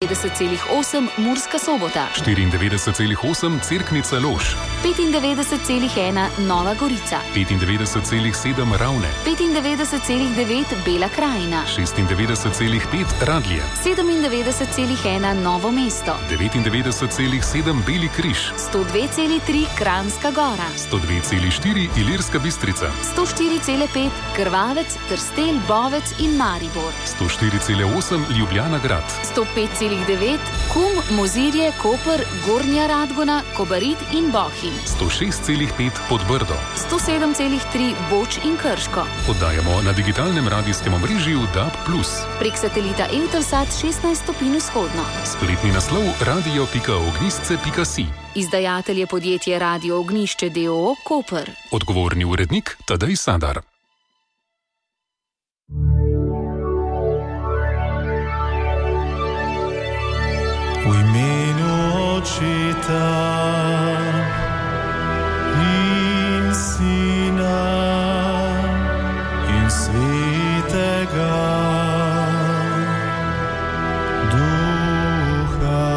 90,8 Murska Sobota, 94,8 Cerknica Lož, 95,1 Nova Gorica, 95,7 Ravne, 95,9 Bela Krajina, 96,5 Radlje, 97,1 Novo mesto, 99,7 Beli križ, 102,3 Kranjska Gora, 102,4 Ilirska Bistrica, 104,5 Krvavec, Trstelj, Bovec in Maribor, 104,8 Ljubljana grad, 105,9 Kum, Mozirje, Koper, Gornja Radgona, Kobarid in Bohinj, 106,5 Podbrdo, 107,3 Boč in Krško. Oddajamo na digitalnem radijskem omrežju DAB+. Prek satelita Eutelsat 16 stopinj vzhodno. Spletni naslov radio.ognjišče.si. Izdajatelj je podjetje Radio Ognjišče d.o.o. Koper. Odgovorni urednik Tadej Sadar. V imenu Očeta in Sina in Svetega Duha.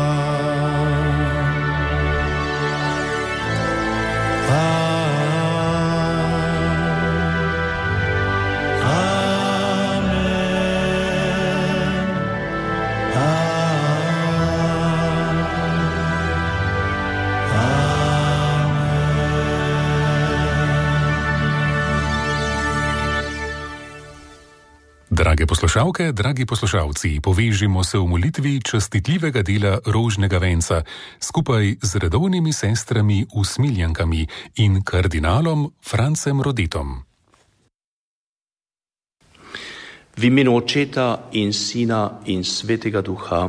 Drage poslušalke, dragi poslušalci, povežimo se v molitvi častitljivega dela rožnega venca skupaj z redovnimi sestrami usmiljankami in kardinalom Francem Rodetom. V imenu Očeta in Sina in Svetega Duha.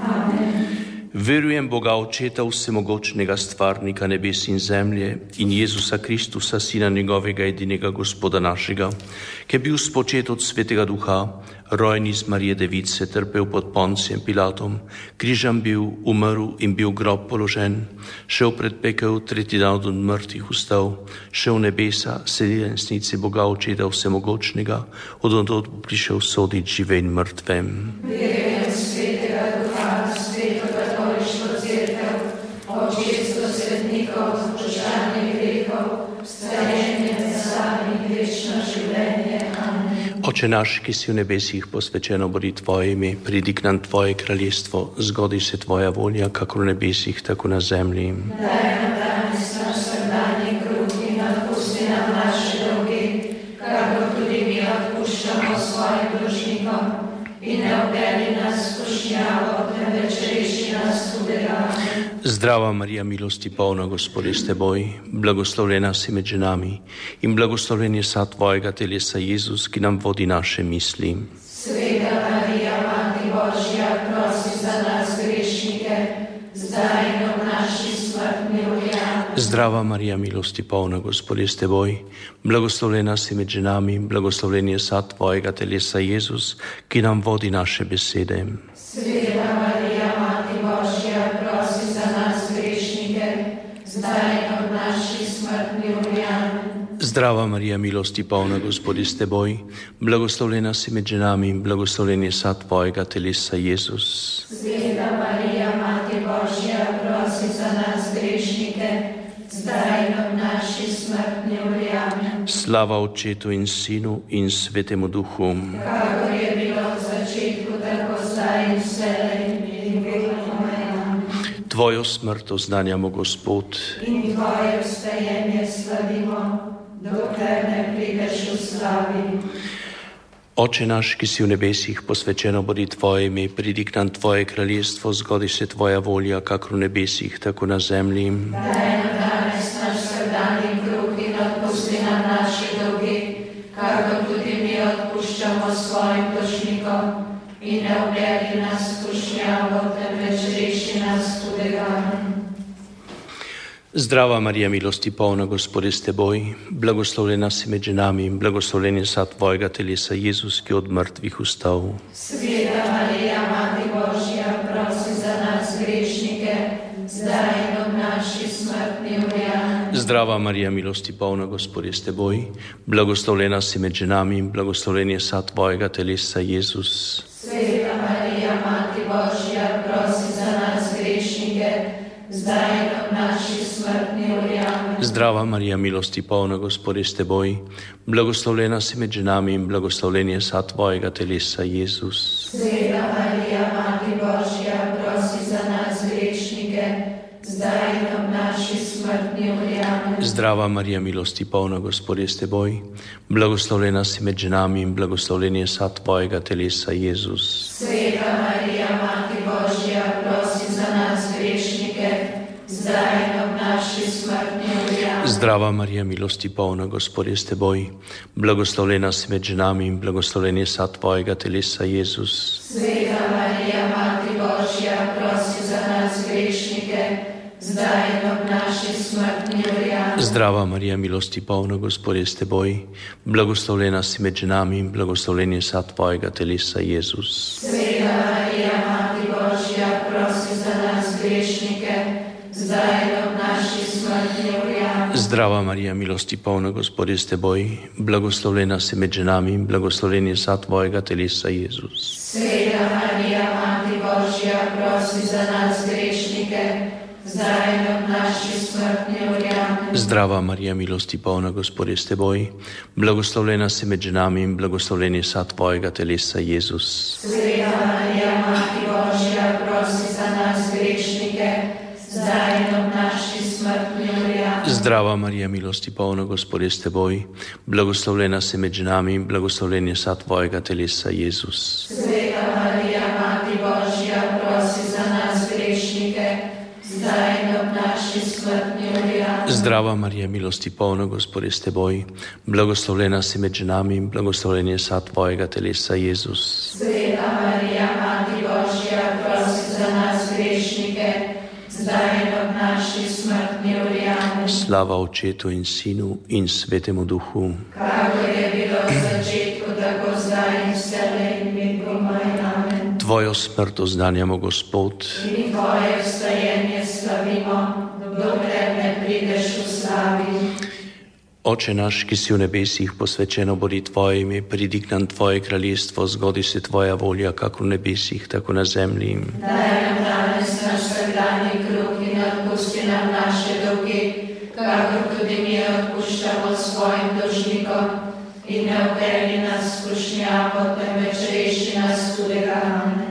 Verujem Boga Očeta vsemogočnega stvarnika nebes in zemlje in Jezusa Kristusa, Sina njegovega edinega Gospoda našega, ki je bil spočet od Svetega Duha, rojen iz Marije Device, trpel pod Poncijem Pilatom, križan bil, umrl in bil v grob položen, šel pred pekel, tretji dan od mrtvih vstal, šel v nebesa, sedi na desnici Boga Očeta vsemogočnega, odtod bo prišel sodit žive in mrtve. Verujem Svetega Duha, Sveto katoliško cerkev, občestvo svetnikov, odpuščanje grehov, vstajenje mesa in večno življenje. Amen. Oče naš, ki si v nebesih, posvečeno bodi Tvoje ime, pridi k nam Tvoje kraljestvo, zgodi se Tvoja volja, kakor v nebesih, tako na zemlji. Daj nam danes naš vsakdanji kruh in odpusti nam naše dolge, kakor tudi mi odpuščamo svojim dolžnikom. In ne vpelji nas v skušnjavo, temveč reši nas hudega. Zdrava Marija, milosti polna, Gospod je s teboj, blagoslovljena si med ženami in blagoslovljen je sad Tvojega telesa, Jezus, ki nam vodi naše misli. Sveta Marija, Mati Božja, prosi za nas grešnike, zdaj in ob naši smrtni uri. Zdrava Marija, milosti polna, Gospod je s teboj, blagoslovljena si med ženami in blagoslovljen je sad Tvojega telesa, Jezus, ki nam vodi naše besede. Sveta Marija, Mati Božja, prosi za nas grešnike, zdaj in ob naši smrtni uri. Zdrava Marija, milosti polna, Gospod je s teboj, blagoslovljena si med ženami in blagoslovljen je sad Tvojega telesa, Jezus. Sveta Marija, Mati Božja, prosi za nas grešnike, zdaj in ob naši smrtni uri. Slava Očetu in Sinu in Svetemu Duhu. Kakor je bilo v začetku, tako zdaj in vselej in večno. Tvojo smrt oznanjamo, Gospod, in Tvoje vstajenje slavimo, dokler ne prideš v slavi. Oče naš, ki si v nebesih, posvečeno bodi Tvoje ime, pridi k nam Tvoje kraljestvo, zgodi se Tvoja volja, kakor v nebesih, tako na zemlji. Daj nam danes naš vsakdanji kruh in odpusti nam naše dolge, kakor tudi mi odpuščamo svojim dolžnikom. In ne vpelji nas v skušnjavo, temveč reši nas hudega. Zdrava Marija, milosti polna, Gospod je s teboj, blagoslovljena si med ženami in blagoslovljen je sad Tvojega telesa, Jezus, ki je od mrtvih vstal. Sveta Marija, Mati Božja, prosi za nas grešnike, zdaj in ob naši smrtni uri. Zdrava Marija, milosti polna, Gospod je s teboj, blagoslovljena si med ženami in blagoslovljen je sad Tvojega telesa, Jezus. Sveta Marija, Mati Božja, zdaj in ob naši smrtni uri. Amen. Zdrava Marija, milosti polna, Gospod je s teboj, blagoslovljena si med ženami in blagoslovljen je sad tvojega telesa, Jezus. Sveta Marija, Mati Božja, prosi za nas grešnike, zdaj in ob naši smrtni uri. Amen. Zdrava Marija, milosti polna, Gospod je s teboj, blagoslovljena si med ženami in blagoslovljen je sad tvojega telesa, Jezus. Sveta Marija, Mati Božja, prosi za nas grešnike, zdaj in ob naši smrtni uri. Amen. Zdrava Marija, milosti polna, Gospod je s teboj, blagoslovljena si med ženami in blagoslovljen je sad tvojega telesa, Jezus. Sveta Marija, Mati Božja, prosi za nas grešnike, zdaj in ob naši smrtni uri. Amen. Zdrava Marija, milosti polna, Gospod je s teboj, blagoslovljena si med ženami in blagoslovljen je sad tvojega telesa, Jezus. Sveta Marija, Mati Božja, prosi za nas grešnike, zdaj in ob naši smrtni uri. Amen. Zdrava Marija, milosti polna, Gospod je s teboj, blagoslovljena si med ženami in blagoslovljen je sad tvojega telesa, Jezus. Sveta Marija, Mati Božja, prosi za nas grešnike, zdaj in ob naši smrtni uri. Amen. Zdrava Marija, milosti polna, Gospod je s teboj, blagoslovljena si med ženami in blagoslovljen je sad tvojega telesa, Jezus. Sveta Marija, Mati Božja, prosi za nas grešnike, zdaj in ob naši smrtni uri. Amen. Zdrava Marija, milosti polna, Gospod je s teboj, blagoslovljena si med ženami in blagoslovljen je sad tvojega telesa, Jezus. Sveta Marija, Mati Božja, prosi za nas grešnike, zdaj in ob naši smrtni uri. Amen. Zdrava Marija, milosti polna, Gospod je s teboj, blagoslovljena si med ženami in blagoslovljen je sad tvojega telesa, Jezus. Sveta Marija, Mati Božja, prosi za nas grešnike, zdaj in ob naši smrtni uri. Amen. Slava Očetu in Sinu in Svetemu Duhu. Kakor je bilo v začetku, tako zdaj in vselej in vekomaj. Amen. Tvojo smrt oznanjamo, Gospod, In tvoje vstajenje slavimo, dokler ne prideš v slavi. Oče naš, ki si v nebesih, posvečeno bodi tvoje ime, pridi k nam tvoje kraljestvo, zgodi se tvoja volja, kako v nebesih, tako na zemlji. Daj nam danes naš vsakdanji kruh in odpusti nam naše dolge, kakor tudi mi odpuščamo svojim dolžnikom. In ne vpelji nas v skušnjavo, temveč reši nas hudega. Amen.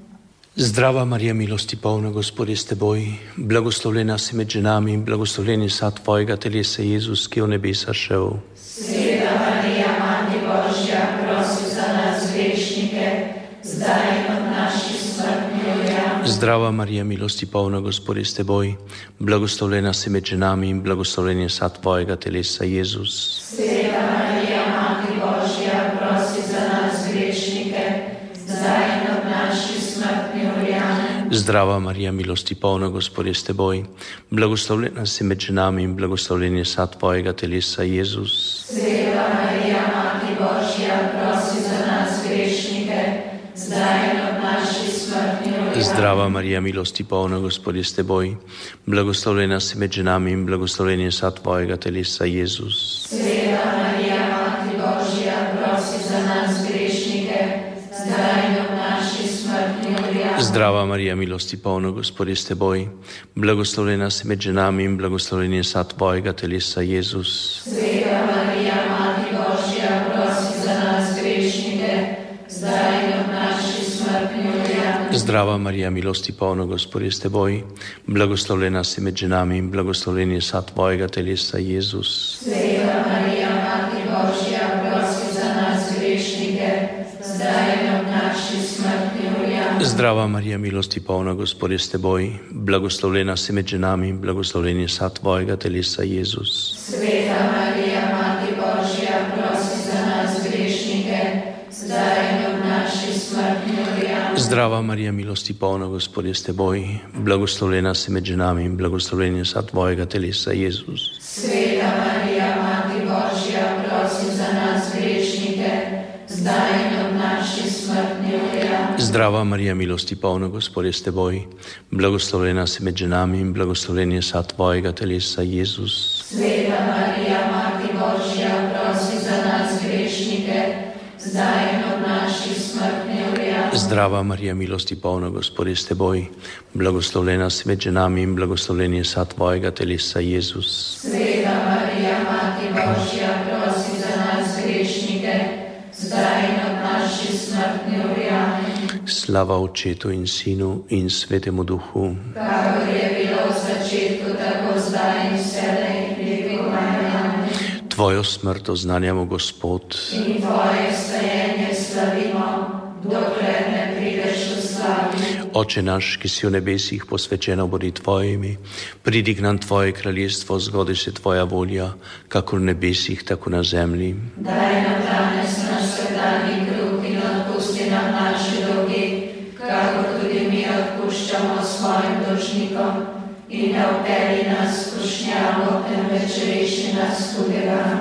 Zdrava Marija, milosti polna, Gospod je s teboj, blagoslovljena si med ženami in blagoslovljen je sad tvojega telesa, Jezus, ki je v nebesa šel. Sveta Marija, Mati Božja, prosi za nas grešnike, zdaj in ob naši smrtni uri. Amen. Zdrava Marija, milosti polna, Gospod je s teboj, blagoslovljena si med ženami in blagoslovljen je sad tvojega telesa, Jezus. Sveta Marija, Mati Božja, prosi za nas grešnike, zdaj in ob naši smrtni uri. Amen. Zdrava Marija, milosti polna, Gospod je s teboj, blagoslovljena si med ženami in blagoslovljen je sad tvojega telesa, Jezus. Sveta Marija, Mati Božja, prosi za nas grešnike, zdaj in ob naši smrtni uri. Zdrava Marija, milosti polna, Gospod je s teboj, blagoslovljena si med ženami in blagoslovljen je sad tvojega telesa, Jezus. Sveta Marija, Mati Božja, prosi za nas grešnike, zdaj in ob naši smrtni uri. Zdrava Marija, milosti polna, Gospod je s teboj, blagoslovljena si med ženami in blagoslovljen je sad tvojega telesa, Jezus. Sveta Marija, Mati Božja, prosi za nas grešnike, zdaj in ob naši smrtni uri. Zdrava Marija, milosti polna, Gospod je s teboj, blagoslovljena si med ženami in blagoslovljen je sad tvojega telesa, Jezus. Sveta Marija, Mati Božja, prosi za nas grešnike, zdaj in ob naši smrtni uri. Zdrava Marija, milosti polna, Gospod je s teboj, blagoslovljena si med ženami in blagoslovljen je sad tvojega telesa, Jezus. Sveta Marija, Mati Božja, prosi za nas grešnike, zdaj in ob naši smrtni uri. Zdrava Marija, milosti polna, Gospod je s teboj, blagoslovljena si med ženami in blagoslovljen je sad tvojega telesa, Jezus. Sveta Marija, Mati Božja, prosi za nas grešnike, zdaj in ob naši smrtni uri. Zdrava Marija, milosti polna, Gospod je s teboj, blagoslovljena si med ženami in blagoslovljen je sad tvojega telesa, Jezus. Sveta Marija, Mati Božja, prosi za nas grešnike, zdaj in ob naši smrtni uri. Zdrava Marija, milosti polna, Gospod je s teboj, blagoslovljena si med ženami in blagoslovljen je sad tvojega telesa, Jezus. Sveta Marija, Mati Božja, prosi za nas grešnike, zdaj in ob naši smrtni uri. Amen. Slava Očetu in Sinu in Svetemu Duhu. Kakor je bilo v začetku, tako zdaj in vselej in vekovanje. Amen. Tvojo smrt oznanjamo, Gospod, In tvoje stajenje slavimo, dokler ne prideš v slavi. Oče naš, ki si v nebesih, posvečeno bodi tvoje ime, pridi k nam tvoje kraljestvo, zgodi se tvoja volja, kakor v nebesih, tako na zemlji. Daj nam danes naš vsakdanji kruh in odpusti nam naše dolge, kakor tudi mi odpuščamo svojim dolžnikom. In ne vpelji nas v skušnjavo, temveč reši nas hudega.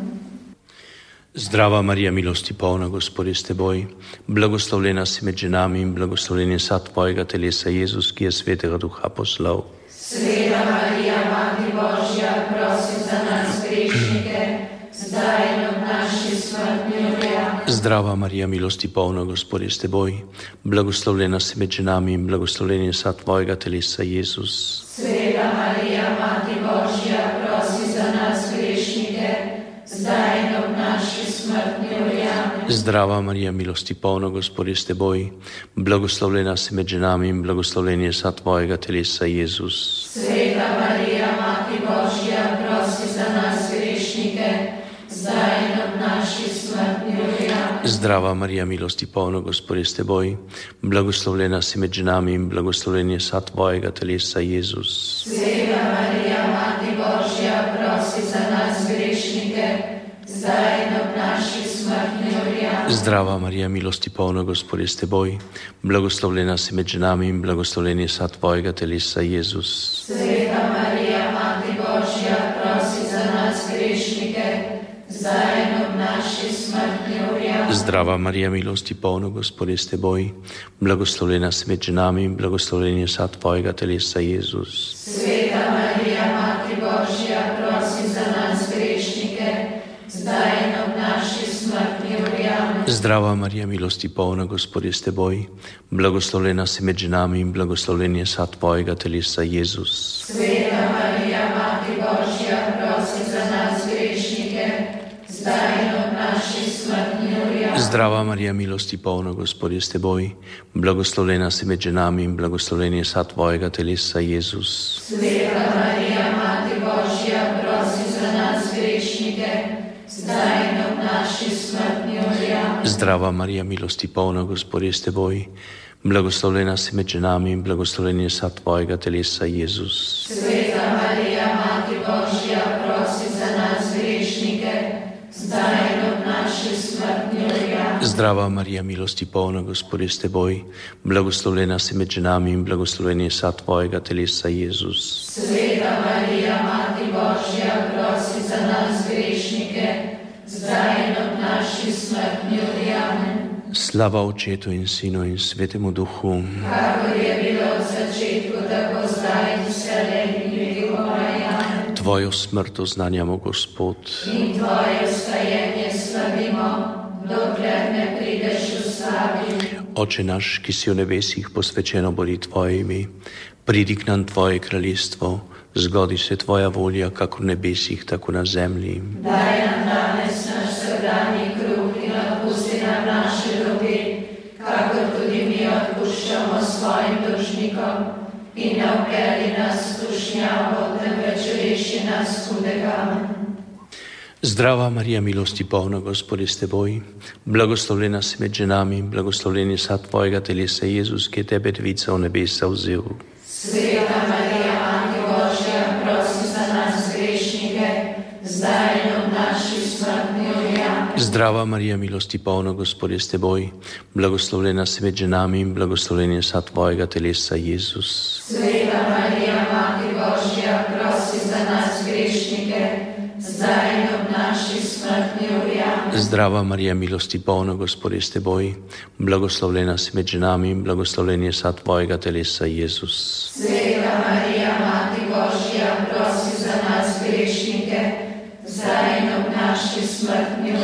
Zdrava Marija, milosti polna, Gospod je s teboj, blagoslovljena si med ženami in blagoslovljen je sad tvojega telesa, Jezus, ki je Svetega Duha poslal. Sveta Marija, Mati Božja, prosi za nas grešnike, zdaj in ob naši smrtni uri. Amen. Zdrava Marija, milosti polna, Gospod je s teboj, blagoslovljena si med ženami in blagoslovljen je sad tvojega telesa, Jezus. Sveta Marija, Mati Božja, prosi za nas grešnike, zdaj in ob naši smrtni uri. Amen. Zdrava Marija, milosti polna, Gospod je s teboj, blagoslovljena si med ženami in blagoslovljen je sad tvojega telesa, Jezus. Sveta Marija, Mati Božja, prosi za nas grešnike, zdaj in ob naši smrtni uri. Amen. Zdrava Marija, milosti polna, Gospod je s teboj, blagoslovljena si med ženami in blagoslovljen je sad tvojega telesa, Jezus. Sveta Marija, Mati Božja, prosi za nas grešnike, zdaj in ob naši smrtni uri. Amen. Zdrava Marija, milosti polna, Gospod je s teboj, blagoslovljena si med ženami in blagoslovljen je sad tvojega telesa, Jezus. Sveta Marija, Mati Božja, prosi za nas grešnike, zdaj in ob naši smrtni uri. Amen. Zdrava Marija, milosti polna, Gospod je s teboj, blagoslovljena si med ženami in blagoslovljen je sad tvojega telesa, Jezus. Sveta Marija, Mati Božja, prosi za nas grešnike, zdaj in ob naši smrtni uri. Amen. Zdrava Marija, milosti polna, Gospod je s teboj, blagoslovljena si med ženami in blagoslovljen je sad tvojega telesa, Jezus. Sveta Marija, Mati Božja, prosi za nas grešnike, zdaj in ob naši smrtni uri. Amen. Zdrava Marija, milosti polna, Gospod je s teboj, blagoslovljena si med ženami in blagoslovljen je sad tvojega telesa, Jezus. Sveta Marija, Mati Božja, prosi za nas grešnike, zdaj in ob naši smrtni uri. Amen. Zdrava Marija, milosti polna, Gospod je s teboj, blagoslovljena si med ženami in blagoslovljen je sad tvojega telesa, Jezus. Sveta Marija, Mati Božja, prosi za nas grešnike, zdaj in ob naši smrtni uri. Amen. Zdrava Marija, milosti polna, Gospod je s teboj, blagoslovljena si med ženami in blagoslovljen je sad tvojega telesa, Jezus. Sveta Marija, Mati Božja, prosi za nas grešnike, zdaj in ob naši smrtni uri. Amen. Slava Očetu in Sinu in Svetemu Duhu. Kakor je bilo v začetku, tako zdaj in vselej in vekovanje. Amen. Tvojo smrt oznanjamo, Gospod, In tvoje vstajenje slavimo, dokler ne prideš v slavi. Oče naš, ki si v nebesih, posvečeno bodi tvoje ime, pridi k nam tvoje kraljestvo, zgodi se tvoja volja, kako v nebesih, tako na zemlji. Daj nam danes naš vsakdanji kruh in odpusti nam naše dolge, kakor tudi mi odpuščamo svojim dolžnikom. In ne vpelji nas v skušnjavo, temveč reši nas hudega. Zdrava Marija, milosti polna, Gospod je s teboj, blagoslovljena si med ženami in blagoslovljen je sad tvojega telesa, Jezus, ki je tebe devica v nebesa vzel. Sveta Marija, Mati Božja, prosi za nas grešnike, zdaj in ob naši smrtni uri. Amen. Zdrava Marija, milosti polna, Gospod je s teboj, blagoslovljena si med ženami in blagoslovljen je sad tvojega telesa, Jezus. Sveta Marija, Mati Božja, prosi za nas grešnike, zdaj in ob naši smrtni uri. Amen. Zdrava Marija, milosti polna, Gospod je s teboj, blagoslovljena si med ženami in blagoslovljen je sad tvojega telesa, Jezus. Sveta Marija, Mati Božja, prosi za nas grešnike, zdaj in ob naši smrtni uri. Amen.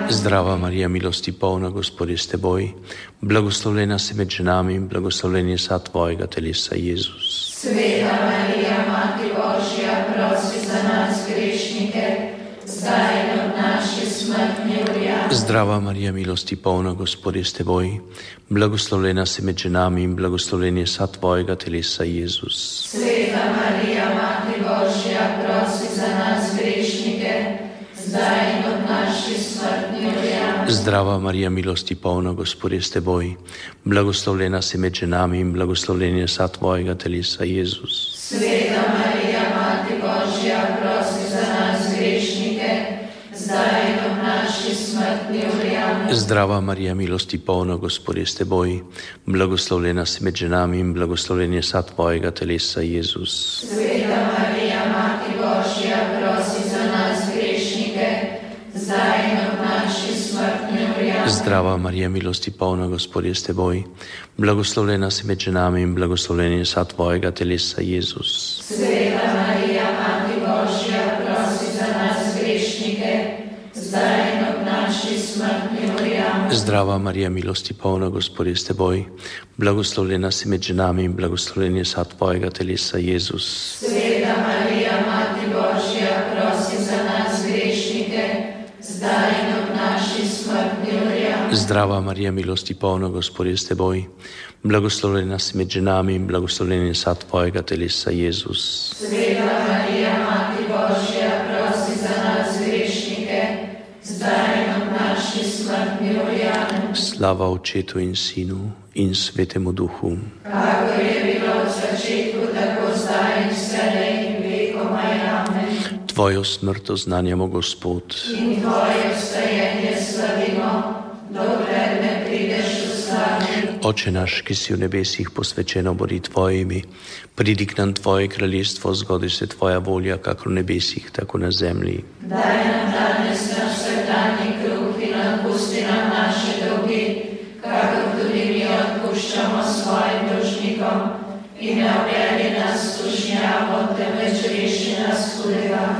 Zdrava Marija, milosti polna, Gospod je s teboj, blagoslovljena si med ženami in blagoslovljen je sad tvojega telesa, Jezus. Sveta Marija, Mati Božja, prosi za nas grešnike, zdaj in od naše smrtne ure. Zdrava Marija, milosti polna, Gospod je s teboj, blagoslovljena si med ženami in blagoslovljen je sad tvojega telesa, Jezus. Sveta Marija, Mati Božja, prosi za nas grešnike, zdaj in od naše smrtne ure. Zdrava Marija, milosti polna, Gospod je s teboj, blagoslovljena si med ženami in blagoslovljen je sad tvojega telesa, Jezus. Sveta Marija, Mati Božja, prosi za nas grešnike, zdaj in od naše smrtne ure. Zdrava Marija, milosti polna, Gospod je s teboj, blagoslovljena si med ženami in blagoslovljen je sad tvojega telesa, Jezus. Sveta Marija, Mati Božja, prosi za nas grešnike, zdaj in od naše smrtne ure. Zdrava Marija, milosti polna, Gospod je s teboj, blagoslovljena si med ženami in blagoslovljen je sad tvojega telesa, Jezus. Sveta Marija, Mati Božja, prosi za nas grešnike, zdaj in od naše smrtne ure. Zdrava Marija, milosti polna, Gospod je s teboj, blagoslovljena si med ženami in blagoslovljen je sad tvojega telesa, Jezus. Sveta Marija, Mati Božja, prosi za nas grešnike, zdaj in od naše smrtne ure. Zdrava Marija, milosti polna, Gospod je s teboj, blagoslovljena si med ženami in blagoslovljen je sad tvojega telesa, Jezus. Sveta Marija, Mati Božja, prosi za nas grešnike, zdaj in od naše smrtne ure. Slava Očetu in Sinu in Svetemu Duhu. Kakor je bilo v začetku, tako zdaj in vselej in vekomaj. Amen. Tvojo smrt oznanjamo, Gospod, In tvoje vstajenje slavimo, dokler ne prideš v slavi. Oče naš, ki si v nebesih, posvečeno bodi tvoje ime, pridi k nam tvoje kraljestvo, zgodi se tvoja volja, kakor v nebesih, tako na zemlji. Daj nam danes naš vsakdanji kruh in odpusti nam naše dolge, kakor tudi mi odpuščamo svojim dolžnikom. In ne uvedi nas v skušnjavo, temveč reši nas hudega.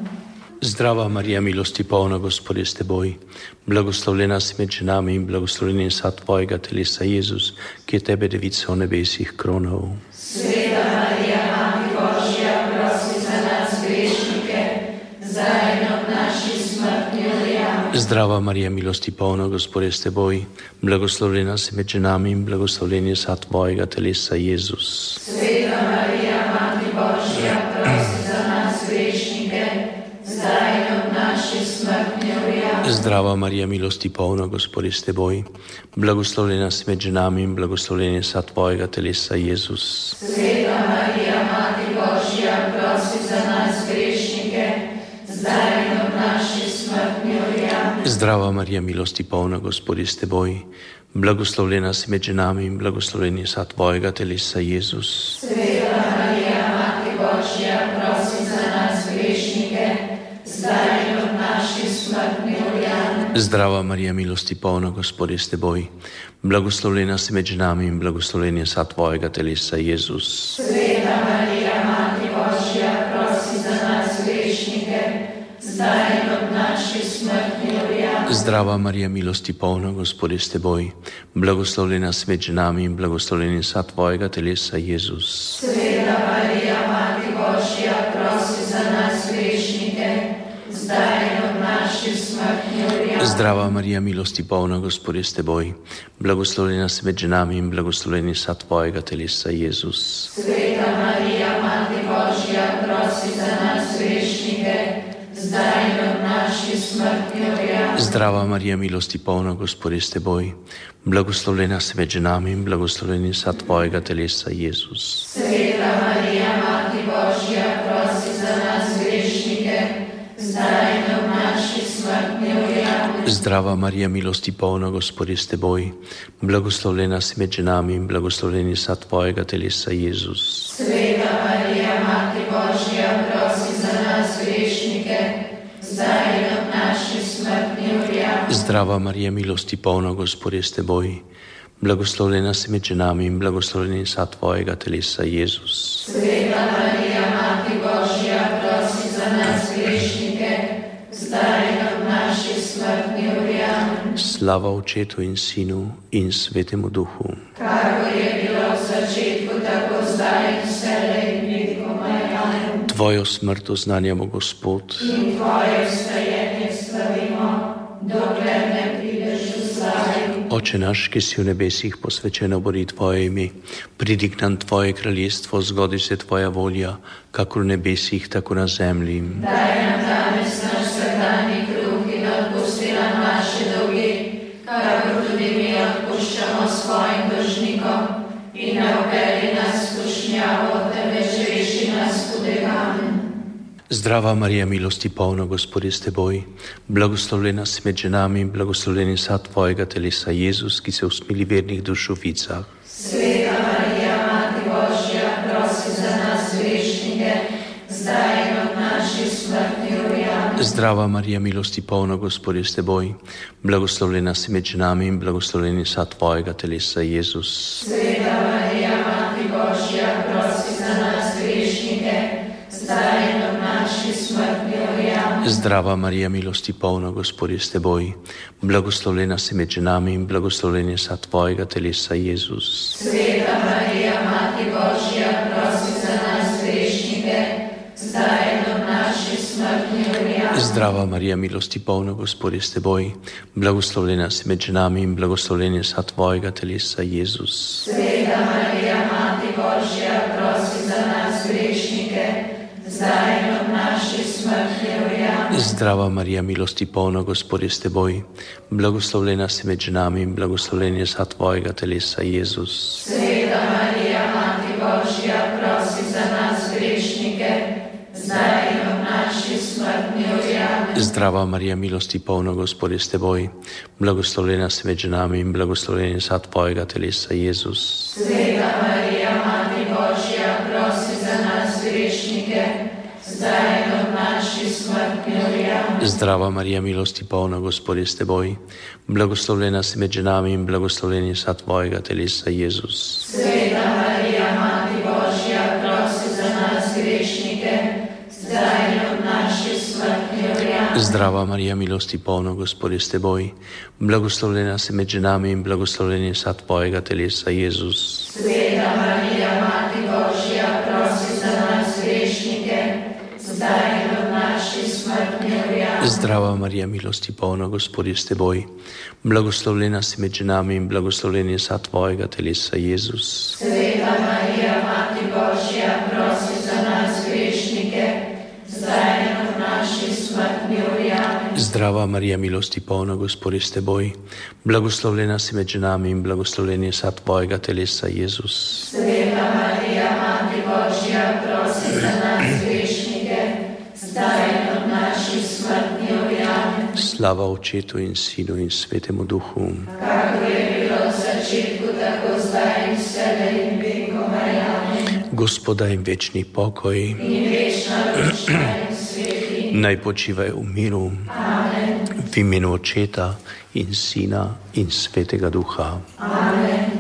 Zdrava Marija, milosti polna, Gospod je s teboj, blagoslovljena si med ženami in blagoslovljen je sad tvojega telesa, Jezus, ki je tebe devica v nebesih kronal. Sveta Marija, Mati Božja, prosi za nas grešnike, zdaj in od naše smrtne ure. Zdrava Marija, milosti polna, Gospod je s teboj, blagoslovljena si med ženami in blagoslovljen je sad tvojega telesa, Jezus. Sveta Marija, Mati Božja, prosi za nas grešnike, zdaj in od naše smrtne ure. Zdrava Marija, milosti polna, Gospod je s teboj, blagoslovljena si med ženami in blagoslovljen je sad tvojega telesa, Jezus. Sveta Marija, Mati Božja, prosi za nas grešnike, zdaj in od naše smrtne ure. Zdrava Marija, milosti polna, Gospod je s teboj, blagoslovljena si med ženami in blagoslovljen je sad tvojega telesa, Jezus. Sveta Marija, Mati Božja, prosi za nas grešnike, zdaj in od naše smrtne ure. Zdrava Marija, milosti polna, Gospod je s teboj, blagoslovljena si med ženami in blagoslovljen je sad tvojega telesa, Jezus. Sveta Marija, Mati Božja, prosi za nas grešnike, zdaj in od naše smrtne ure. Zdrava Marija, milosti polna, Gospod je s teboj, blagoslovljena si med ženami in blagoslovljen je sad tvojega telesa, Jezus. Sveta Marija, Mati Božja, prosi za nas grešnike, zdaj in od naše smrtne ure. Zdrava Marija, milosti polna, Gospod je s teboj, blagoslovljena si med ženami in blagoslovljen je sad tvojega telesa, Jezus. Sveta Marija, Mati Božja, prosi za nas grešnike, zdaj in od naše smrtne ure. Zdrava Marija, milosti polna, Gospod je s teboj, blagoslovljena si med ženami in blagoslovljen je sad tvojega telesa, Jezus. Sveta Marija, Mati Božja, prosi za nas grešnike, zdaj in od naše smrtne ure. Zdrava Marija, milosti polna, Gospod je s teboj, blagoslovljena si med ženami in blagoslovljen je sad tvojega telesa, Jezus. Sveta Marija, Mati Božja, prosi za nas grešnike, zdaj in od naše smrtne ure. Zdrava Marija, milosti polna, Gospod je s teboj, blagoslovljena si med ženami in blagoslovljen je sad tvojega telesa, Jezus. Sveta Marija, Mati Božja, prosi za nas grešnike, zdaj in od naše smrtne ure. Slava Očetu in Sinu in Svetemu Duhu. Kakor je bilo v začetku, tako zdaj in vselej in vekomaj. Amen. Tvojo smrt oznanjamo, Gospod, In tvoje vstajenje slavimo, dokler ne prideš v slavi. Oče naš, ki si v nebesih, posvečeno bodi tvoje ime, pridi k nam tvoje kraljestvo, zgodi se tvoja volja, kakor v nebesih, tako na zemlji. Daj nam danes naš vsakdanji kruh in odpusti nam naše dolge, kakor tudi mi odpuščamo svojim dolžnikom. In ne vpelji nas v skušnjavo, temveč reši nas hudega. Amen. Zdrava Marija, milosti polna, Gospod je s teboj, blagoslovljena si med ženami in blagoslovljen je sad tvojega telesa, Jezus, ki se usmili vernih duš v vicah. Sveta Marija, Mati Božja, prosi za nas grešnike, zdaj in od naše smrti. Amen. Zdrava Marija, milosti polna, Gospod je s teboj, blagoslovljena si med ženami in blagoslovljen je sad tvojega telesa, Jezus. Sveta Marija, Mati Božja, prosi za nas grešnike, zdaj in od naše smrti. Amen. Zdrava Marija, milosti polna, Gospod je s teboj, blagoslovljena si med ženami in blagoslovljen je sad tvojega telesa, Jezus. Sveta Marija, Mati Božja, prosi za nas grešnike, zdaj in od naše smrti. Amen. Zdrava Marija, milosti polna, Gospod je s teboj, blagoslovljena si med ženami in blagoslovljen je sad tvojega telesa, Jezus. Sveta Marija, Mati Božja, prosi za nas grešnike, zdaj in od naše smrti. Amen. Zdrava Marija, milosti polna, Gospod je s teboj, blagoslovljena si med ženami in blagoslovljen je sad tvojega telesa, Jezus. Sveta Marija, Mati Božja, prosi za nas grešnike, zdaj in od naše smrti. Amen. Zdrava Marija, milosti polna, Gospod je s teboj, blagoslovljena si med ženami in blagoslovljen je sad tvojega telesa, Jezus. Sveta Marija, Mati Božja, prosi za nas grešnike, zdaj in od naše smrti. Amen. Zdrava Marija, milosti polna, Gospod je s teboj, blagoslovljena si med ženami in blagoslovljen je sad tvojega telesa, Jezus. Sveta Marija, Mati Božja, prosi za nas grešnike, zdaj in od naše smrti. Amen. Zdrava Marija, milosti polna, Gospod je s teboj, blagoslovljena si med ženami in blagoslovljen je sad tvojega telesa, Jezus. Sveta Marija, Mati Božja, prosi za nas grešnike, zdaj in od naše smrti. Amen. Zdrava Marija, milosti polna, Gospod je s teboj, blagoslovljena si med ženami in blagoslovljen je sad tvojega telesa, Jezus. Sveta Marija, Mati Božja, prosi za nas grešnike, zdaj in od naše smrti. Amen. Zdrava Marija, milosti polna, Gospod je s teboj, blagoslovljena si med ženami in blagoslovljen je sad tvojega telesa, Jezus. Sveta Marija, Mati Božja, prosi za nas grešnike, zdaj in od naše smrti. Amen. Slava Očetu in Sinu in Svetemu Duhu. Kakor je bilo v začetku, tako zdaj in vselej in vekomaj. Amen. Gospoda in večni pokoj, In večna duša in sveti. naj počivaj v miru, Amen. v imenu Očeta in Sina in Svetega Duha. Amen.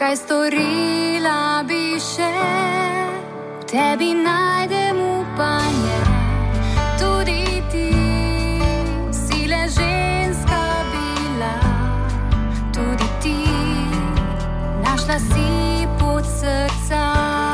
kaj storila bi še, v tebi najdem upanje. Tudi ti si le ženska bila, tudi ti našla si pot srca.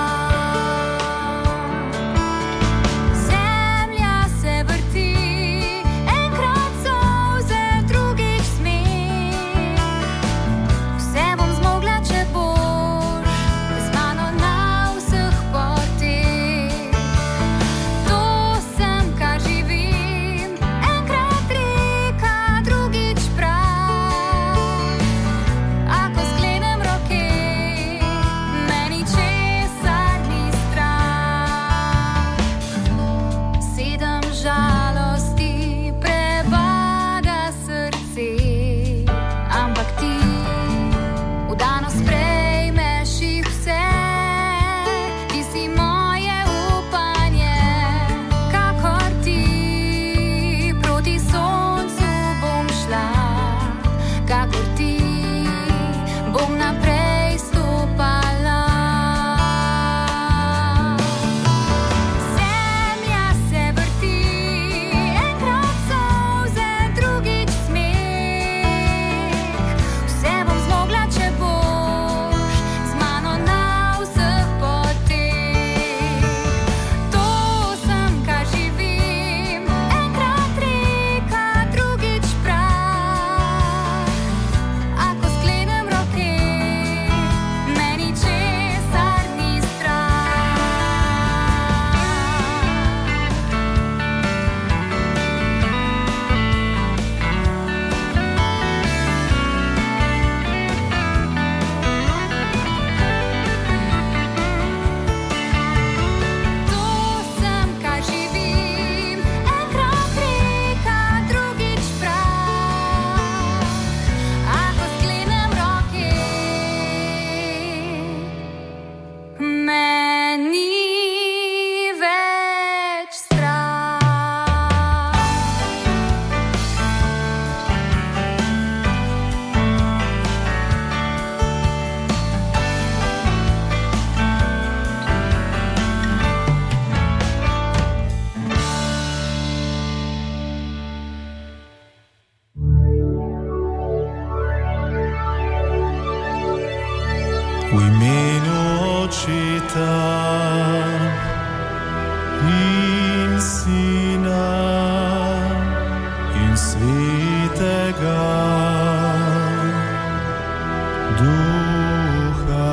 V imenu Očeta in Sina in Svetega Duha.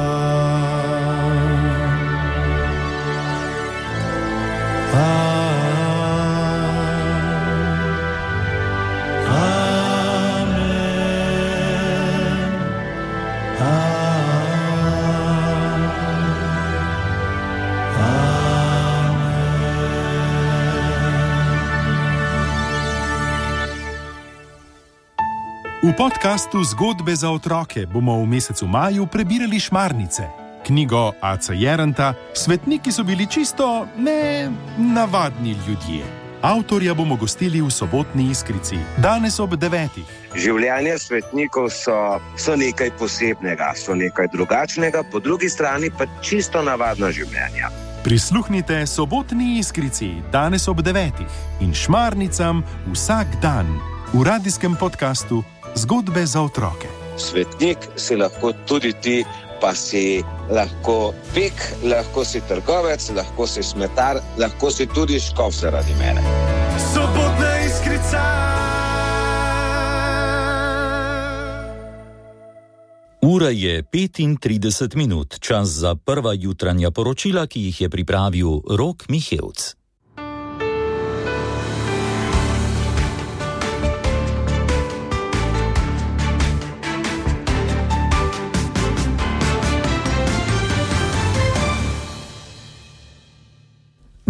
V podkastu Zgodbe za otroke bomo v mesecu maju prebirali Šmarnice, knjigo Aca Jeranta. Svetniki so bili čisto navadni ljudje. Avtorja bomo gostili v sobotni Iskrici, danes ob 9. Življenje svetnikov so nekaj posebnega, so nekaj drugačnega, po drugi strani pa čisto navadna življenja. Prisluhnite sobotni Iskrici, danes ob 9. in Šmarnicam vsak dan v radijskem podkastu Zgodbe za otroke. Svetnik si lahko tudi ti, pa si lahko pek, lahko si trgovec, lahko si smetar, lahko si tudi škof zaradi mene. Sobotna Iskrica. Ura je 35 minut, čas za prva jutranja poročila, ki jih je pripravil Rok Mihevc.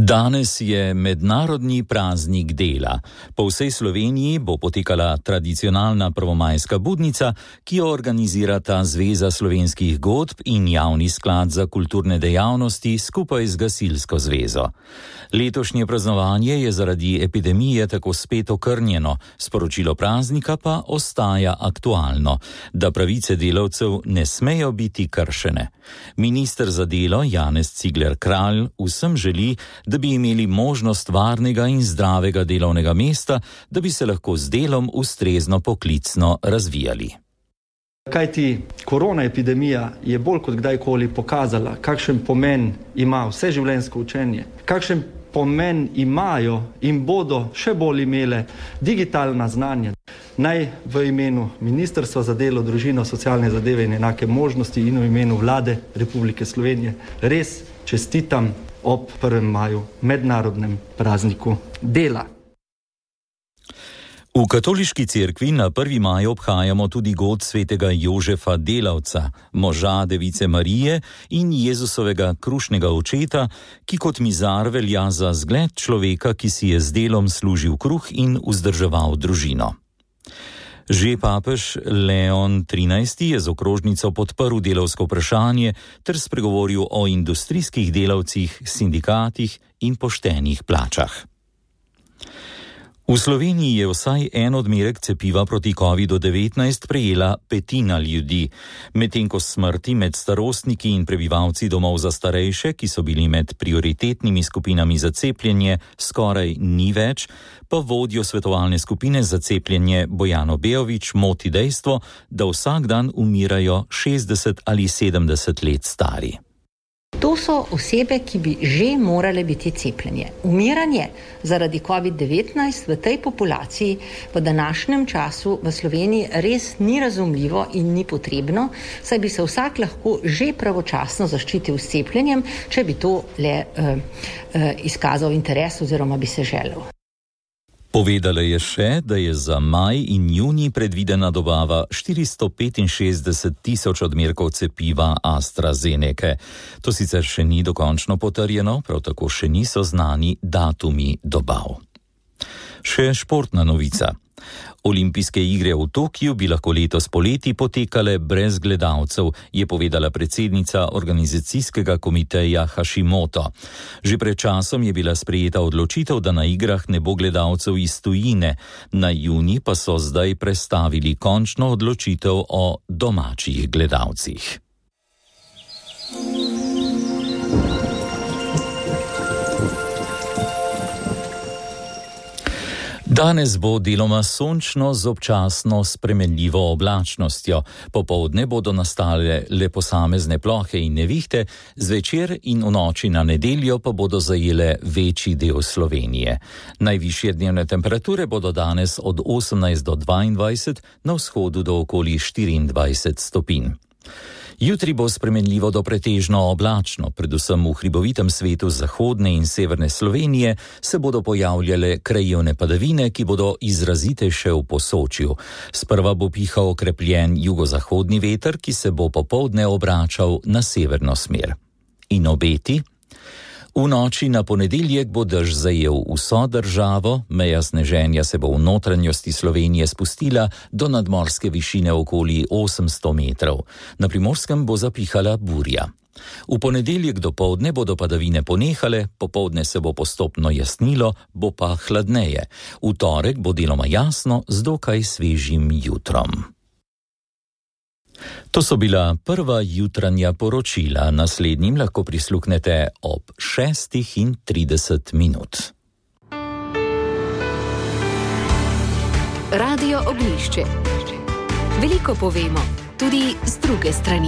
Danes je mednarodni praznik dela. Po vsej Sloveniji bo potekala tradicionalna prvomajska budnica, ki jo organizirata Zveza slovenskih godb in Javni sklad za kulturne dejavnosti skupaj z Gasilsko zvezo. Letošnje praznovanje je zaradi epidemije tako spet okrnjeno, sporočilo praznika pa ostaja aktualno, da pravice delavcev ne smejo biti kršene. Minister za delo Janez Cigler Kralj vsem želi, da bi imeli možnost varnega in zdravega delovnega mesta, da bi se lahko z delom ustrezno poklicno razvijali. Kajti korona epidemija je bolj kot kdajkoli pokazala, kakšen pomen ima vseživljenjsko učenje, kakšen pomen imajo in bodo še bolj imele digitalna znanja. Naj v imenu Ministrstva za delo, družino, socialne zadeve in enake možnosti in v imenu Vlade Republike Slovenije res čestitam ob 1. maju, mednarodnem prazniku dela. V katoliški cerkvi na 1. maj obhajamo tudi god svetega Jožefa Delavca, moža Device Marije in Jezusovega krušnega očeta, ki kot mizar velja za zgled človeka, ki si je z delom služil kruh in vzdrževal družino. Že papež Leon XIII je z okrožnico podprl delavsko vprašanje ter spregovoril o industrijskih delavcih, sindikatih in poštenih plačah. V Sloveniji je vsaj en odmerek cepiva proti COVID-19 prejela 1/5 ljudi, medtem ko smrti med starostniki in prebivalci domov za starejše, ki so bili med prioritetnimi skupinami za cepljenje, skoraj ni več, pa vodjo svetovalne skupine za cepljenje Bojano Bejović moti dejstvo, da vsak dan umirajo 60 ali 70 let stari. To so osebe, ki bi že morale biti cepljene. Umiranje zaradi COVID-19 v tej populaciji v današnjem času v Sloveniji res ni razumljivo in ni potrebno, saj bi se vsak lahko že pravočasno zaščitil s cepljenjem, če bi to le izkazal interes oziroma bi se želel. Povedala je še, da je za maj in junij predvidena dobava 465 tisoč odmerkov cepiva AstraZeneca. To sicer še ni dokončno potrjeno, prav tako še niso znani datumi dobav. Še športna novica. Olimpijske igre v Tokiu bi lahko letos poleti potekale brez gledalcev, je povedala predsednica organizacijskega komiteja Hashimoto. Že pred časom je bila sprejeta odločitev, da na igrah ne bo gledalcev iz tujine. Na junij pa so zdaj prestavili končno odločitev o domačih gledalcih. Danes bo deloma sončno z občasno spremenljivo oblačnostjo. Popoldne bodo nastale le posamezne plohe in nevihte, zvečer in v noči na nedeljo pa bodo zajele večji del Slovenije. Najvišje dnevne temperature bodo danes od 18 do 22, na vzhodu do okoli 24 stopinj. Jutri bo spremenljivo do pretežno oblačno, predvsem v hribovitem svetu zahodne in severne Slovenije se bodo pojavljale krajevne padavine, ki bodo izrazite še v Posočju. Sprva bo pihal okrepljen jugozahodni veter, ki se bo popoldne obračal na severno smer. In obeti? V noči na ponedeljek bo dež zajel vso državo, meja sneženja se bo v notranjosti Slovenije spustila do nadmorske višine okoli 800 metrov. Na Primorskem bo zapihala burja. V ponedeljek dopoldne bodo padavine ponehale, popoldne se bo postopno jasnilo, bo pa hladneje. V torek bo deloma jasno z dokaj svežim jutrom. To so bila prva jutranja poročila, naslednjim lahko prisluhnete ob 6:30. Radio Oglišče. Veliko povemo, tudi z druge strani.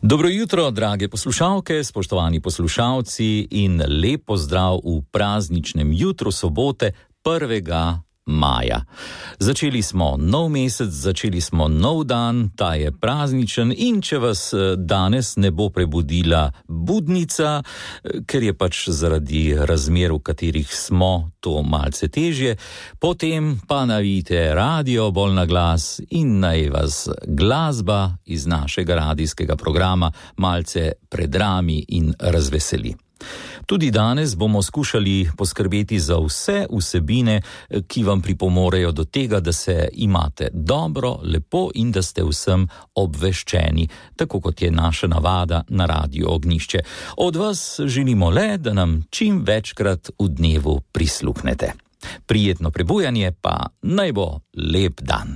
Dobro jutro, drage poslušalke, spoštovani poslušalci in lep pozdrav v prazničnem jutru sobote 1. maja. Začeli smo nov mesec, začeli smo nov dan, ta je prazničen in če vas danes ne bo prebudila budnica, ker je pač zaradi razmer, v katerih smo, to malce težje, potem pa navijte radio bolj na glas in naj vas glasba iz našega radijskega programa malce predrami in razveseli. Tudi danes bomo skušali poskrbeti za vse vsebine, ki vam pripomorejo do tega, da se imate dobro, lepo in da ste vsem obveščeni, tako kot je naša navada na Radiu Ognjišče. Od vas želimo le, da nam čim večkrat v dnevu prisluhnete. Prijetno prebujanje pa naj bo lep dan.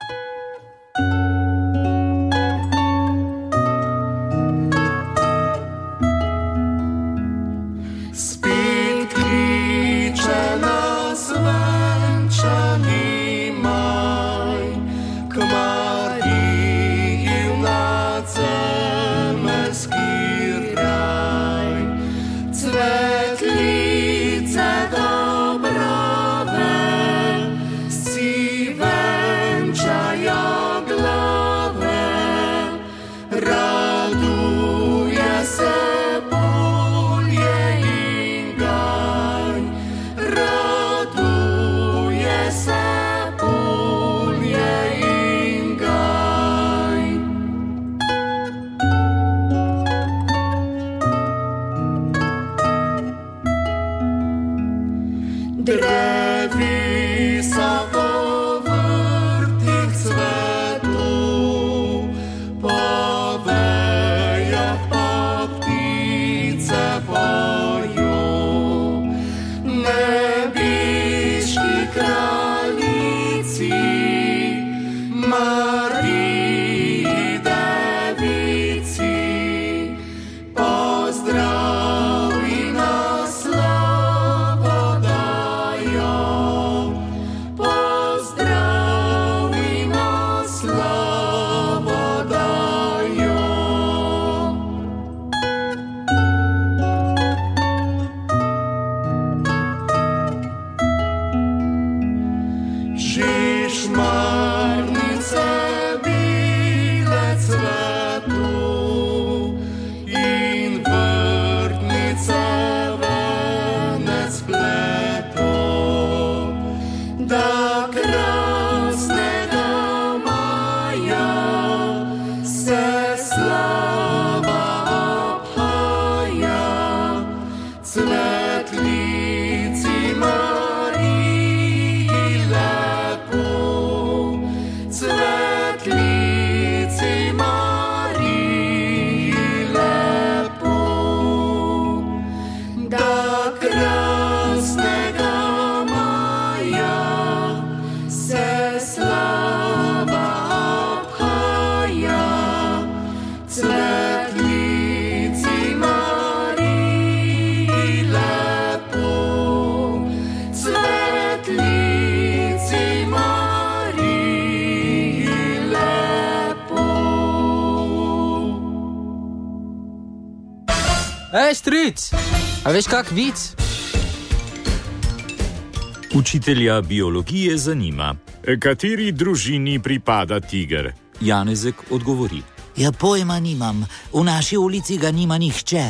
Stric, a veš kak vic? Učitelja biologije zanima, kateri družini pripada tiger. Janezek odgovori: Ja, pojma nimam, v naši ulici ga nima nihče.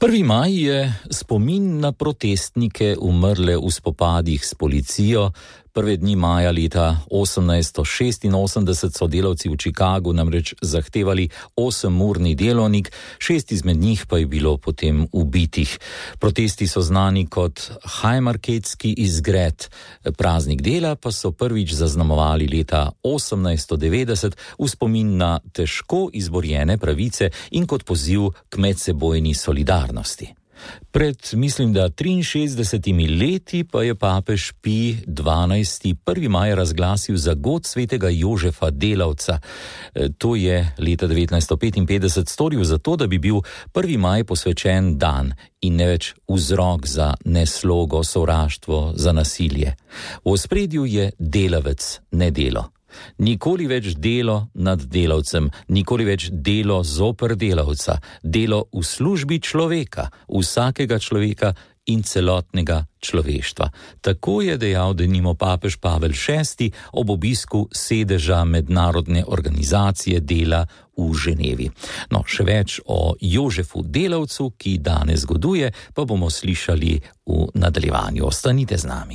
1. maj je spomin na protestnike umrle v spopadih s policijo. Prve dni maja leta 1886 so delavci v Chicagu namreč zahtevali 8-urni delovnik, 6 izmed njih pa je bilo potem ubitih. Protesti so znani kot Haymarketski izgred. Praznik dela pa so prvič zaznamovali leta 1890 v spomin na težko izborjene pravice in kot poziv k medsebojni solidarnosti. Pred, mislim, da 63 leti pa je papež Pij XII. 1. maj razglasil za god svetega Jožefa Delavca. To je leta 1955 storil zato, da bi bil 1. maj posvečen dan in ne več vzrok za neslogo, sovraštvo, za nasilje. V ospredju je delavec, ne delo. Nikoli več delo nad delavcem, nikoli več delo zoper delavca, delo v službi človeka, vsakega človeka in celotnega človeštva. Tako je dejal denimo papež Pavel VI. Ob obisku sedeža mednarodne organizacije dela v Ženevi. No, še več o Jožefu Delavcu, ki danes goduje, pa bomo slišali v nadaljevanju. Ostanite z nami.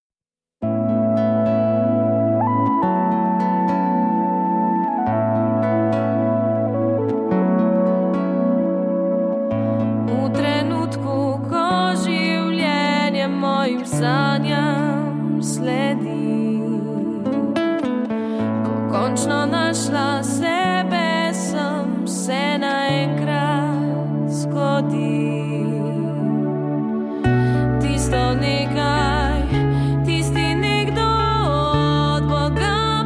Sanjam sledi, ko končno našla sebe, sem se naenkrat zgodi. Tisto nekaj, tisti nekdo od Boga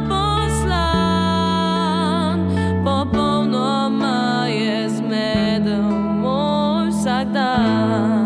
poslan, popolnoma je zmedel moj vsak dan.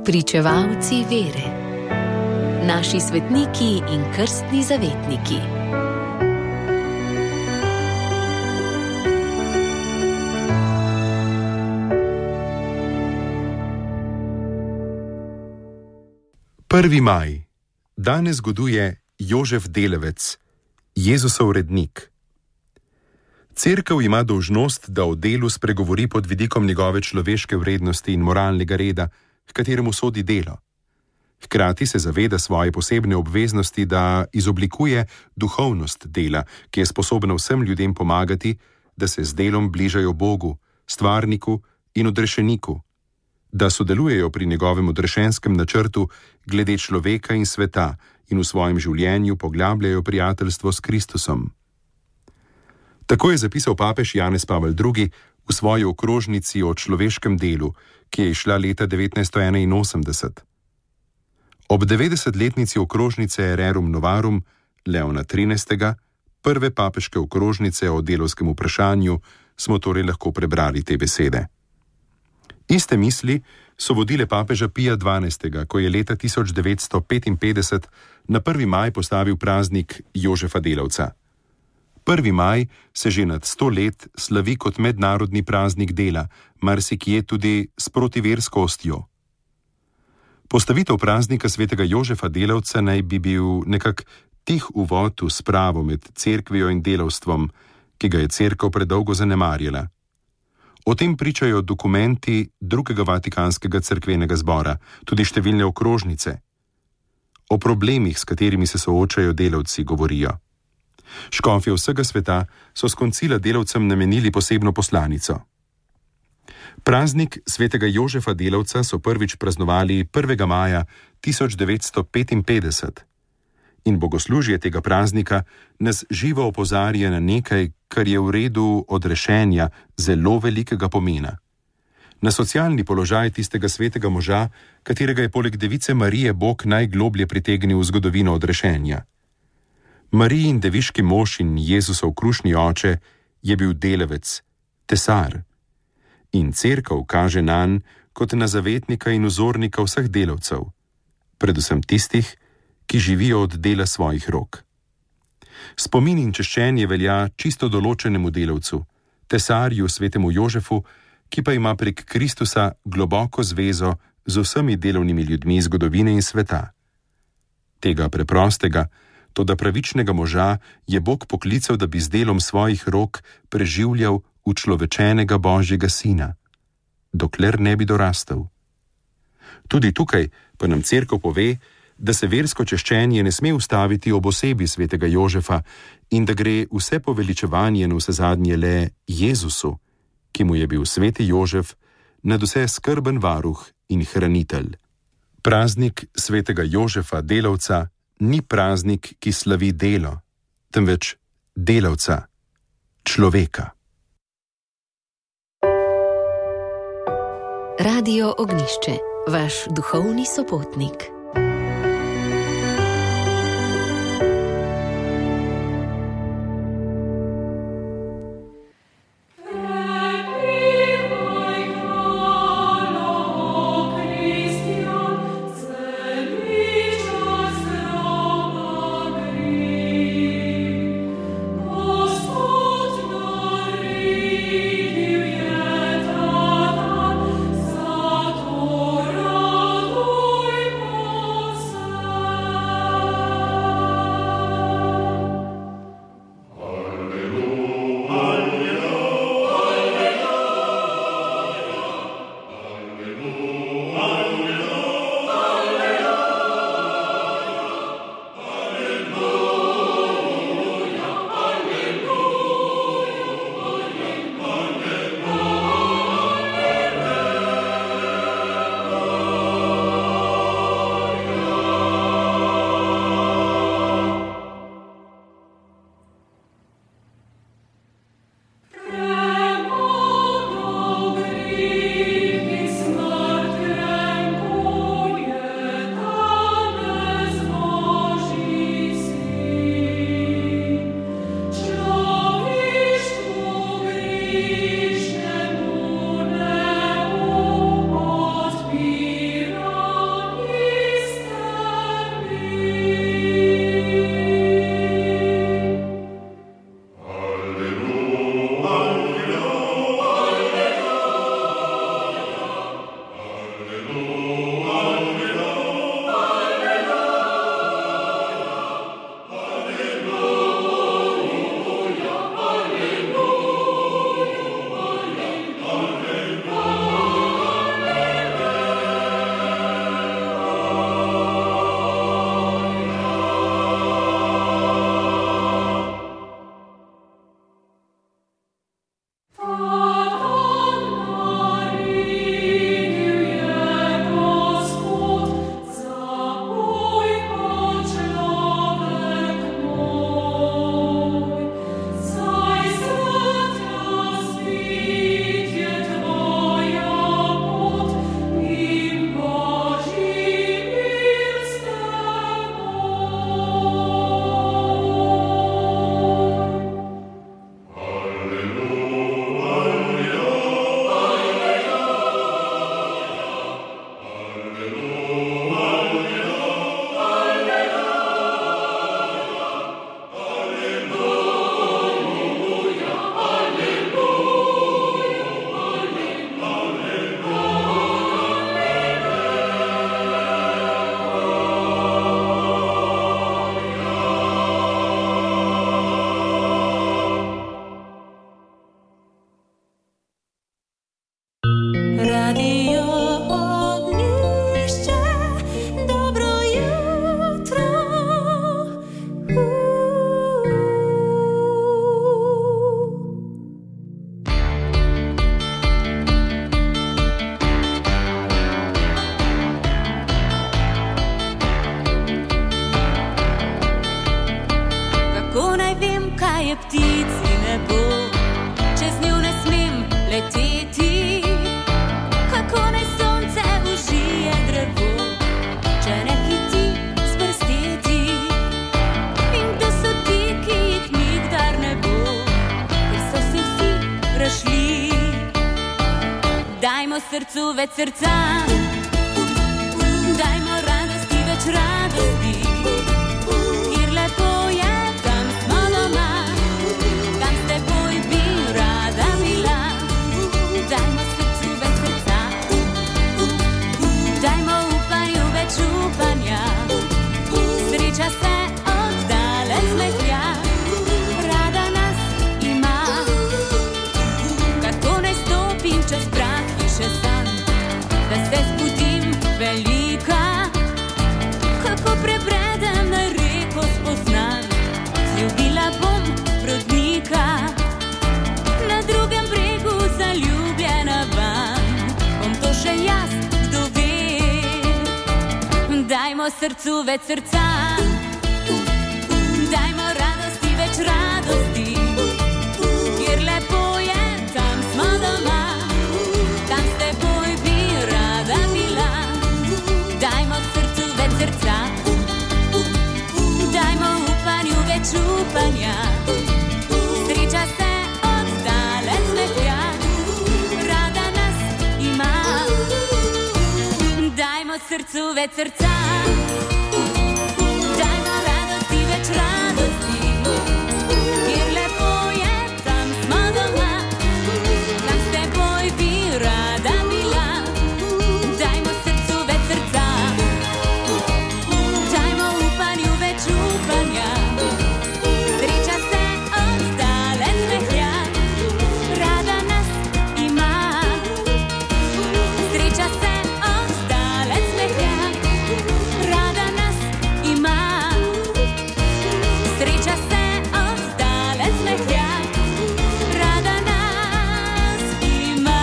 Pričevalci vere. Naši svetniki in krstni zavetniki. Prvi maj. Danes goduje Jožef Delavec, Jezusov rednik. Cerkev ima dolžnost, da o delu spregovori pod vidikom njegove človeške vrednosti in moralnega reda, h kateremu sodi delo. Hkrati se zaveda svoje posebne obveznosti, da izoblikuje duhovnost dela, ki je sposobna vsem ljudem pomagati, da se z delom bližajo Bogu, stvarniku in odrešeniku, da sodelujejo pri njegovem odrešenskem načrtu glede človeka in sveta in v svojem življenju poglabljajo prijateljstvo s Kristusom. Tako je zapisal papež Janez Pavel II. V svoji okrožnici o človeškem delu, ki je izšla leta 1981. Ob 90-letnici okrožnice Rerum Novarum Leona XIII., prve papeške okrožnice o delovskem vprašanju, smo torej lahko prebrali te besede. Iste misli so vodile papeža Pija XII., ko je leta 1955 na 1. maj postavil praznik Jožefa Delavca. 1. maj se že nad 100 let slavi kot mednarodni praznik dela, marsikje tudi s protiversko ostjo. Postavitev praznika svetega Jožefa Delavca naj bi bil nekak tih uvod v spravo med cerkvijo in delavstvom, ki ga je cerkev predolgo zanemarjala. O tem pričajo dokumenti drugega Vatikanskega cerkvenega zbora, tudi številne okrožnice. O problemih, s katerimi se soočajo delavci, govorijo. Škofje vsega sveta so s koncila delavcem namenili posebno poslanico. Praznik svetega Jožefa Delavca so prvič praznovali 1. maja 1955 in bogoslužje tega praznika nas živo opozarja na nekaj, kar je v redu odrešenja zelo velikega pomena. Na socialni položaj tistega svetega moža, katerega je poleg device Marije Bog najgloblje pritegnil v zgodovino odrešenja. Marijin deviški mož in Jezusov krušni oče je bil delavec, tesar. In cerkev kaže nanj kot na zavetnika in vzornika vseh delavcev, predvsem tistih, ki živijo od dela svojih rok. Spomin in češčenje velja čisto določenemu delavcu, tesarju svetemu Jožefu, ki pa ima prek Kristusa globoko zvezo z vsemi delovnimi ljudmi zgodovine in sveta. Tega preprostega, toda pravičnega moža je Bog poklical, da bi z delom svojih rok preživljal učlovečenega Božjega sina, dokler ne bi dorastel. Tudi tukaj pa nam cerkev pove, da se versko češčenje ne sme ustaviti ob osebi svetega Jožefa in da gre vse poveličevanje na vsezadnje le Jezusu, ki mu je bil sveti Jožef nadvse skrben varuh in hranitelj. Praznik svetega Jožefa Delavca ni praznik, ki slavi delo, temveč delavca, človeka. Radio Ognjišče, vaš duhovni sopotnik. Oh je ptici nebo, čez njo ne smem leteti. Kako naj sonce užije drevo, če ne hiti s prsteti. In kdo so ti, ki jih nikdar ne bo, ker so se vsi rašli. Dajmo srcu več srca, dajmo radosti več radosti. Kjer lepo je, tam smo doma, tam s teboj bi rada bila. Dajmo srcu več srca, dajmo upanju več upanja. Sreča se oddaleč smehlja, rada nas ima. Kako naj stopim čez prah hiše sam, da se zbudim velika. Kako prebredem na reko spoznan, zljubila bom brodnika. Na drugem bregu zaljubljena vam, bom to še jaz, kdo ve. Dajmo srcu več srca, dajmo radosti več radosti. Kjer lepo je, tam smo doma, tam s teboj bi rada bila. Dajmo srcu več srca, dajmo upanju več upanja. Sreča se oddaleč smehlja, rada nas ima. Dajmo srcu več srca, dajmo radosti več radosti. Kjer lepo je, tam smo doma, tam s teboj bi rada bila. Dajmo srcu več srca, dajmo upanju več upanja. Sreča se oddaleč smehlja, rada nas ima. Sreča se oddaleč smehlja, rada nas ima. Sreča se oddaleč smehlja, rada nas ima.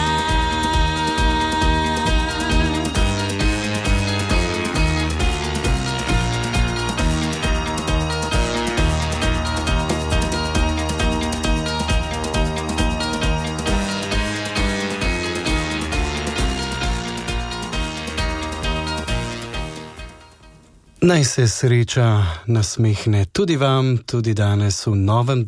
Naj se sreča nasmehne tudi vam, tudi danes v novem